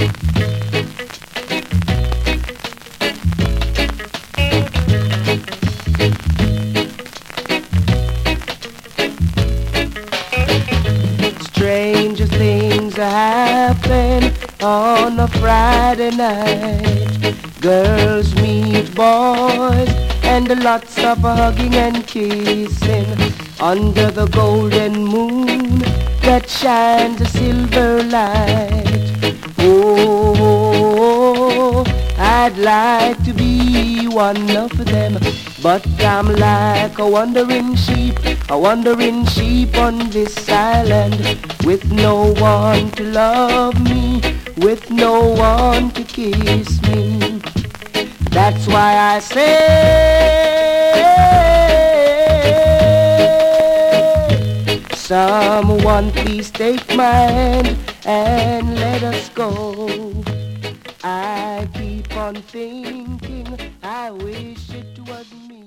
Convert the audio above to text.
Stranger things happen on a Friday night. Girls meet boys and lots of hugging and kissing under the golden moon that shines a silver light. Oh, I'd like to be one of them, but I'm like a wandering sheep on this island, with no one to love me, with no one to kiss me. That's why I say, someone please take my hand and let us go. I keep on thinking, I wish it was me.